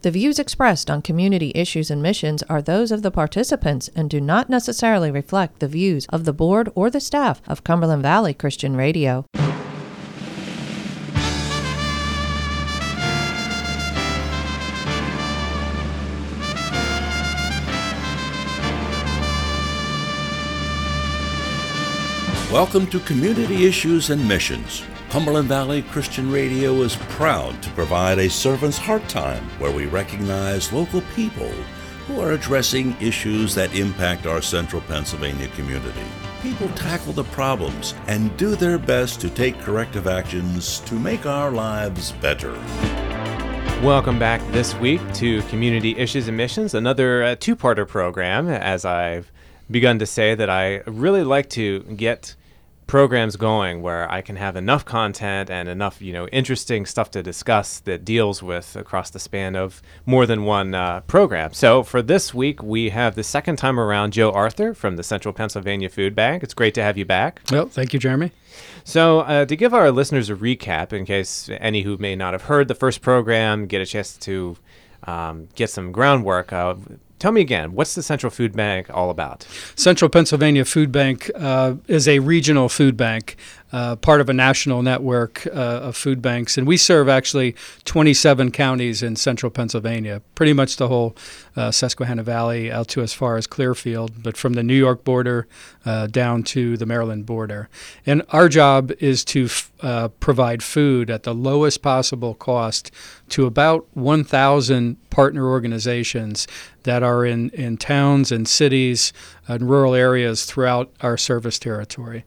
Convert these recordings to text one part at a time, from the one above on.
The views expressed on Community Issues and Missions are those of the participants and do not necessarily reflect the views of the board or the staff of Cumberland Valley Christian Radio. Welcome to Community Issues and Missions. Cumberland Valley Christian Radio is proud to provide a servant's heart time where we recognize local people who are addressing issues that impact our central Pennsylvania community. People tackle the problems and do their best to take corrective actions to make our lives better. Welcome back this week to Community Issues and Missions, another two-parter program. As I've begun to say, that I really like to get programs going where I can have enough content and enough, interesting stuff to discuss that deals with across the span of more than one program. So for this week, we have the second time around Joe Arthur from the Central Pennsylvania Food Bank. It's great to have you back. Well, thank you, Jeremy. So to give our listeners a recap, in case any who may not have heard the first program get a chance to get some groundwork, tell me again, what's the Central Food Bank all about? Central Pennsylvania Food Bank is a regional food bank, part of a national network of food banks. And we serve actually 27 counties in central Pennsylvania, pretty much the whole Susquehanna Valley out to as far as Clearfield, but from the New York border down to the Maryland border. And our job is to provide food at the lowest possible cost to about 1,000 partner organizations that are in towns and cities and rural areas throughout our service territory.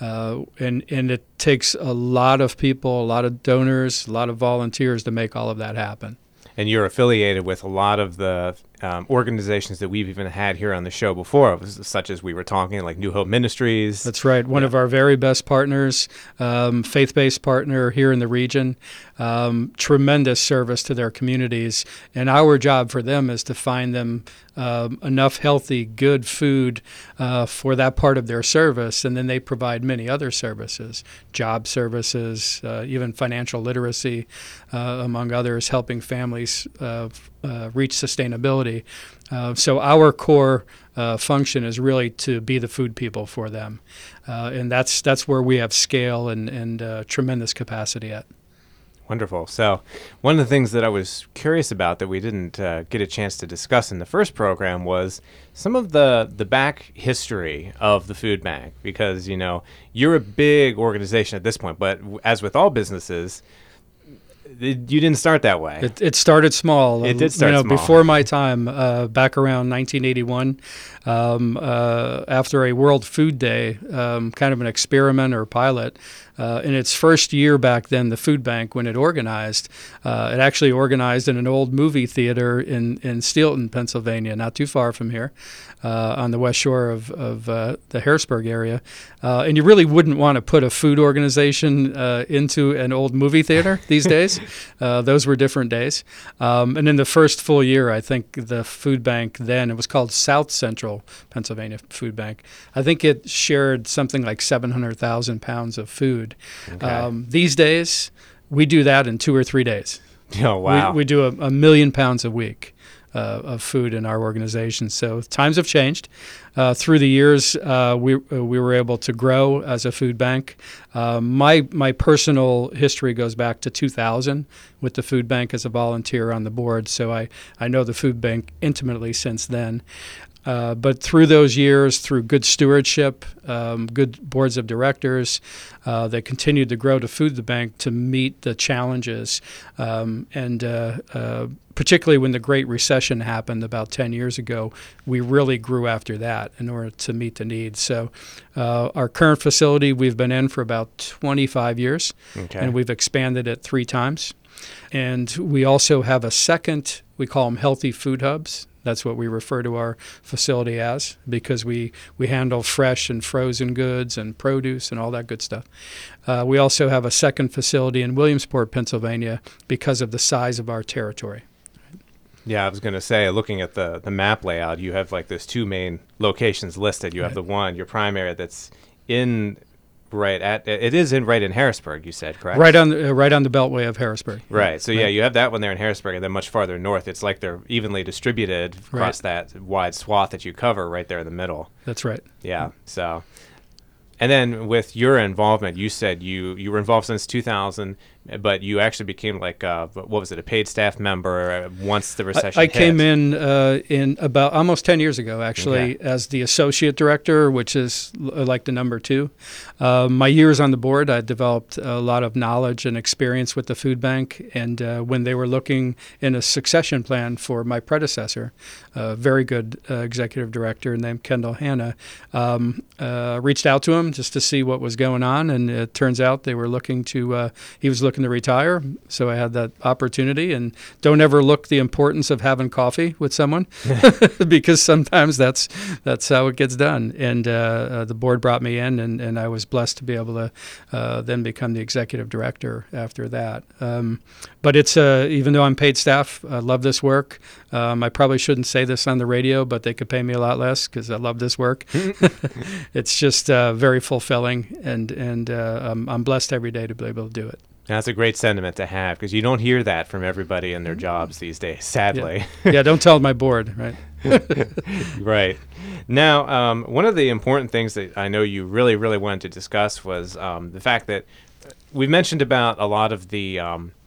And it takes a lot of people, a lot of donors, a lot of volunteers to make all of that happen. And you're affiliated with a lot of the organizations that we've even had here on the show before, such as we were talking, like New Hope Ministries. That's right. One of our very best partners, faith-based partner here in the region, tremendous service to their communities. And our job for them is to find them enough healthy, good food for that part of their service. And then they provide many other services, job services, even financial literacy, among others, helping families reach sustainability. So our core function is really to be the food people for them. And that's where we have scale and tremendous capacity at. Wonderful. So one of the things that I was curious about that we didn't get a chance to discuss in the first program was some of the back history of the food bank, because, you're a big organization at this point, but as with all businesses, you didn't start that way. It started small. It did start small. Before my time, back around 1981, after a World Food Day, kind of an experiment or pilot, in its first year back then, the food bank, when it organized, it actually organized in an old movie theater in Steelton, Pennsylvania, not too far from here, on the west shore of the Harrisburg area. And you really wouldn't want to put a food organization into an old movie theater these days. Those were different days. And in the first full year, I think the food bank then, it was called South Central Pennsylvania Food Bank, I think it shared something like 700,000 pounds of food. Okay. These days, we do that in 2 or 3 days. Oh, wow. We do a million pounds a week of food in our organization. So times have changed. Through the years, we were able to grow as a food bank. My personal history goes back to 2000 with the food bank as a volunteer on the board. So I know the food bank intimately since then. But through those years, through good stewardship, good boards of directors, they continued to grow to food the bank to meet the challenges. And particularly when the Great Recession happened about 10 years ago, we really grew after that in order to meet the needs. So our current facility we've been in for about 25 years, and we've expanded it 3 times. And we also have a second, we call them healthy food hubs. That's what we refer to our facility as, because we handle fresh and frozen goods and produce and all that good stuff. We also have a second facility in Williamsport, Pennsylvania, because of the size of our territory. Yeah, I was going to say, looking at the map layout, you have like those 2 main locations listed. You have the one, your primary, that's in Right it is right in Harrisburg, you said, correct? Right on the beltway of Harrisburg. Right. So yeah, you have that one there in Harrisburg, and then much farther north, it's like they're evenly distributed across that wide swath that you cover right there in the middle. That's right. Yeah. So, and then with your involvement, you said you were involved since 2000, but you actually became like what was it, a paid staff member once the recession I hit. came in about almost 10 years ago, actually, as the associate director, which is like the number 2. My years on the board, I developed a lot of knowledge and experience with the food bank, and when they were looking in a succession plan for my predecessor, a very good executive director named Kendall Hanna, reached out to him just to see what was going on, and it turns out they were looking to, he was looking to retire, so I had that opportunity. And don't ever look the importance of having coffee with someone because sometimes that's how it gets done. And the board brought me in, and I was blessed to be able to then become the executive director after that. But it's even though I'm paid staff, I love this work. I probably shouldn't say this on the radio, but they could pay me a lot less because I love this work. It's just very fulfilling, and I'm blessed every day to be able to do it. That's a great sentiment to have, because you don't hear that from everybody in their jobs these days, sadly. Yeah, don't tell my board, right? Right. Now, one of the important things that I know you really, really wanted to discuss was the fact that we mentioned about a lot of the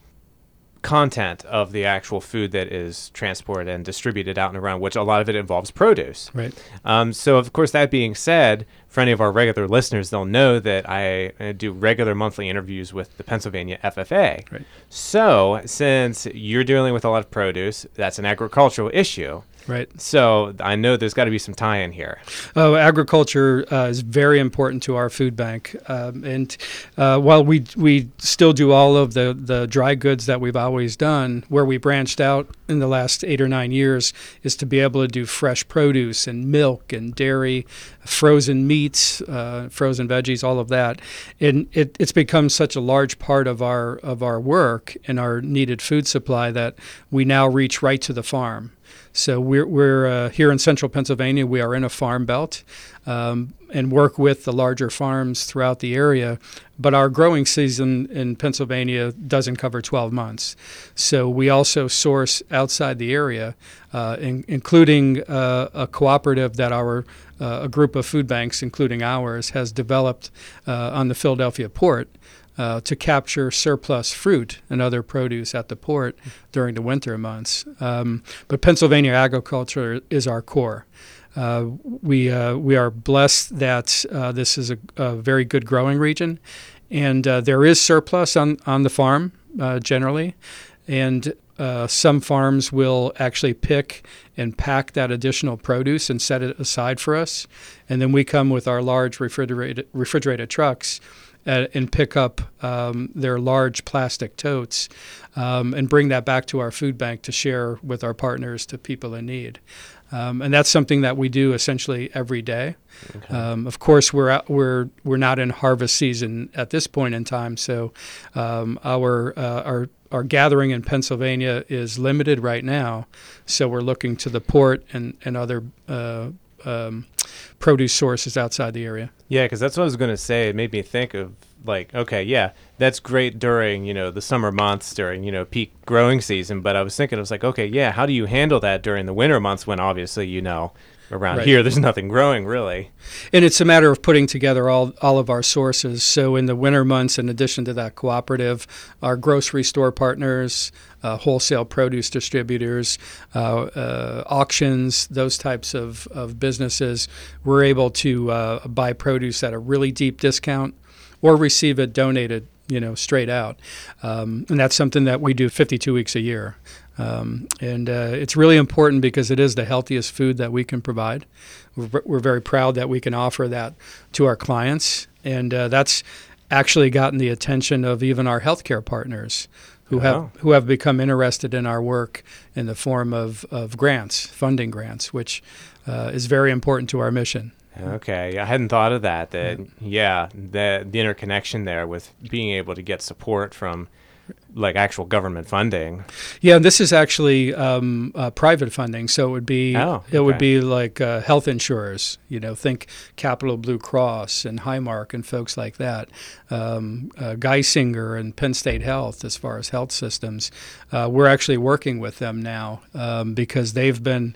content of the actual food that is transported and distributed out and around, which a lot of it involves produce. Right. So, of course, that being said, for any of our regular listeners, they'll know that I do regular monthly interviews with the Pennsylvania FFA. Right. So, since you're dealing with a lot of produce, that's an agricultural issue. Right. So I know there's got to be some tie-in here. Oh, agriculture is very important to our food bank, and while we still do all of the dry goods that we've always done, where we branched out in the last 8 or 9 years is to be able to do fresh produce and milk and dairy, frozen meats, frozen veggies, all of that. And it's become such a large part of our work and our needed food supply that we now reach right to the farm. So we're here in central Pennsylvania. We are in a farm belt and work with the larger farms throughout the area. But our growing season in Pennsylvania doesn't cover 12 months. So we also source outside the area, including a cooperative that a group of food banks, including ours, has developed on the Philadelphia port. To capture surplus fruit and other produce at the port during the winter months. But Pennsylvania agriculture is our core. We are blessed that this is a very good growing region, and there is surplus on the farm generally, and some farms will actually pick and pack that additional produce and set it aside for us, and then we come with our large refrigerated trucks and pick up their large plastic totes and bring that back to our food bank to share with our partners, to people in need. And that's something that we do essentially every day. Okay. Of course, we're not in harvest season at this point in time, so our gathering in Pennsylvania is limited right now. So we're looking to the port and other produce sources outside the area. Yeah, because that's what I was going to say. It made me think of, like, okay, yeah, that's great during, the summer months, during, peak growing season. But I was thinking, I was like, okay, yeah, how do you handle that during the winter months when obviously, around here there's nothing growing really? And it's a matter of putting together all of our sources. So in the winter months, in addition to that cooperative, our grocery store partners, wholesale produce distributors, auctions, those types of businesses, we're able to buy produce at a really deep discount or receive it donated, straight out. And that's something that we do 52 weeks a year. And it's really important because it is the healthiest food that we can provide. We're very proud that we can offer that to our clients. And that's actually gotten the attention of even our healthcare partners who have become interested in our work in the form of grants, funding grants, which is very important to our mission. Okay, I hadn't thought of that. The interconnection there with being able to get support from like actual government funding. Yeah, and this is actually private funding, so it would be it would be like health insurers. Think Capital Blue Cross and Highmark and folks like that. Geisinger and Penn State Health, as far as health systems, we're actually working with them now because they've been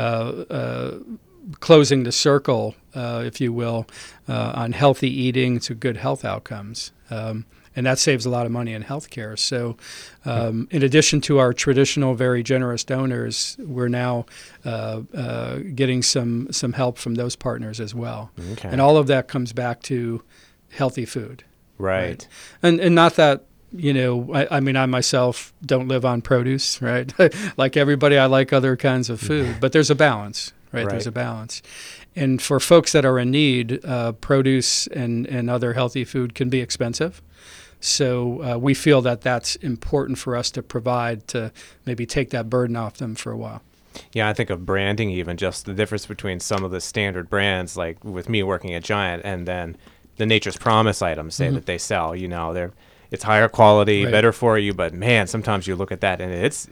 closing the circle, if you will, on healthy eating to good health outcomes. And that saves a lot of money in healthcare. So in addition to our traditional, very generous donors, we're now getting some help from those partners as well. Okay. And all of that comes back to healthy food. Right. And not that, I mean, I myself don't live on produce, right? Like everybody, I like other kinds of food. But there's a balance, right? There's a balance. And for folks that are in need, produce and other healthy food can be expensive. So we feel that that's important for us to provide to maybe take that burden off them for a while. Yeah, I think of branding, even just the difference between some of the standard brands, like with me working at Giant, and then the Nature's Promise items, say, that they sell. It's higher quality, better for you, but man, sometimes you look at that and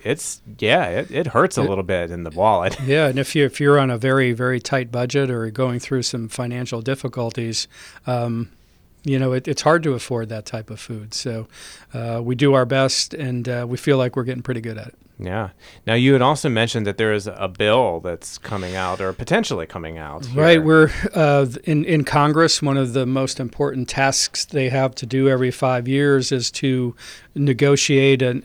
it hurts a little bit in the wallet. Yeah, and if you're on a very, very tight budget or going through some financial difficulties, it's hard to afford that type of food. So we do our best, and we feel like we're getting pretty good at it. Yeah. Now, you had also mentioned that there is a bill that's coming out or potentially coming out here. Right. We're in Congress. One of the most important tasks they have to do every 5 years is to negotiate and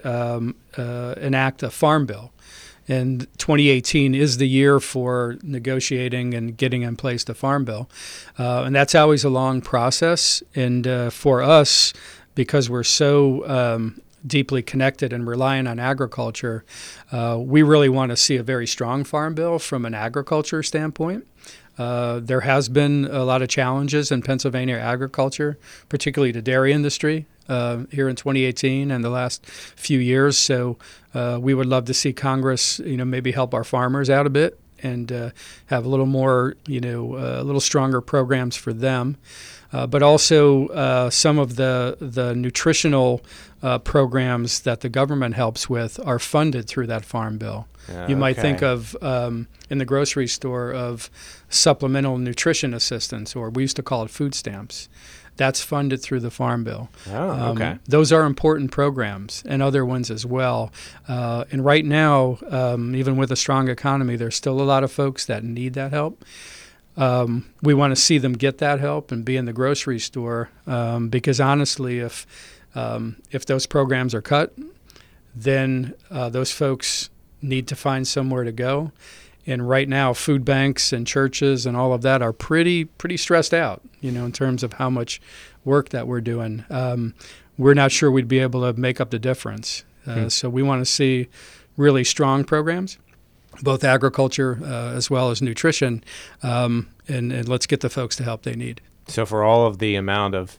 enact a farm bill. And 2018 is the year for negotiating and getting in place the farm bill. And that's always a long process. And for us, because we're so deeply connected and reliant on agriculture, we really want to see a very strong farm bill from an agriculture standpoint. There has been a lot of challenges in Pennsylvania agriculture, particularly the dairy industry, here in 2018 and the last few years. So we would love to see Congress, maybe help our farmers out a bit and have a little more, a little stronger programs for them. But also some of the nutritional programs that the government helps with are funded through that farm bill. You might think of, in the grocery store, of supplemental nutrition assistance, or we used to call it food stamps. That's funded through the farm bill. Those are important programs, and other ones as well. And right now, even with a strong economy, there's still a lot of folks that need that help. We want to see them get that help and be in the grocery store, because honestly, if those programs are cut, then those folks need to find somewhere to go. And right now, food banks and churches and all of that are pretty stressed out, in terms of how much work that we're doing. We're not sure we'd be able to make up the difference. So we want to see really strong programs, both agriculture as well as nutrition, and let's get the folks the help they need. So for all of the amount of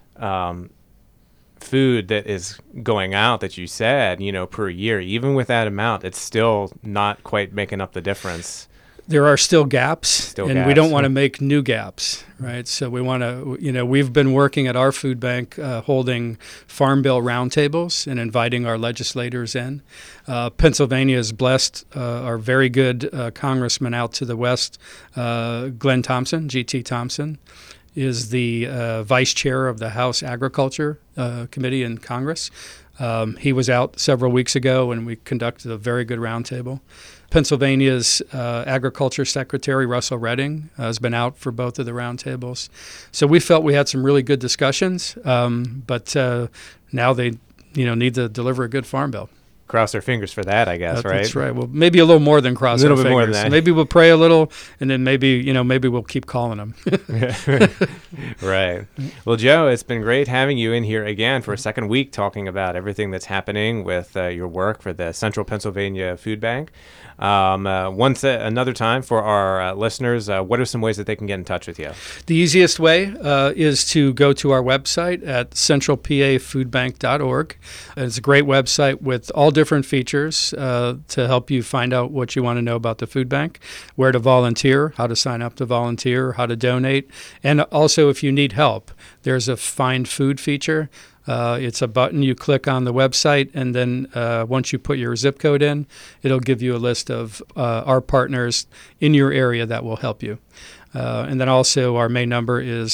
food that is going out that you said, per year, even with that amount, it's still not quite making up the difference. There are still gaps, we don't want to make new gaps, right? So we want to, we've been working at our food bank holding Farm Bill roundtables and inviting our legislators in. Pennsylvania has blessed our very good congressman out to the west, Glenn Thompson, G.T. Thompson, is the vice chair of the House Agriculture Committee in Congress. He was out several weeks ago, and we conducted a very good roundtable. Pennsylvania's Agriculture Secretary, Russell Redding, has been out for both of the roundtables. So we felt we had some really good discussions, but now they need to deliver a good farm bill. Cross our fingers for that, I guess, right? That's right. Well, maybe a little more than cross our fingers. A little bit more than that. Maybe we'll pray a little, and then maybe we'll keep calling them. Right. Well, Joe, it's been great having you in here again for a second week talking about everything that's happening with your work for the Central Pennsylvania Food Bank. Another time for our listeners, what are some ways that they can get in touch with you? The easiest way is to go to our website at centralpafoodbank.org. It's a great website with all different features to help you find out what you want to know about the food bank, where to volunteer, how to sign up to volunteer, how to donate, and also if you need help, there's a find food feature. It's a button you click on the website, and then once you put your zip code in, it'll give you a list of our partners in your area that will help you. And then also our main number is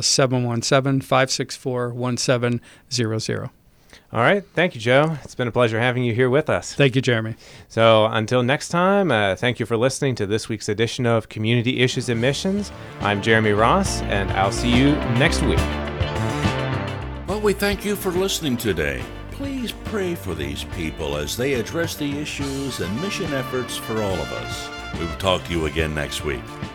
717-564-1700. All right. Thank you, Joe. It's been a pleasure having you here with us. Thank you, Jeremy. So until next time, thank you for listening to this week's edition of Community Issues and Missions. I'm Jeremy Ross, and I'll see you next week. Well, we thank you for listening today. Please pray for these people as they address the issues and mission efforts for all of us. We will talk to you again next week.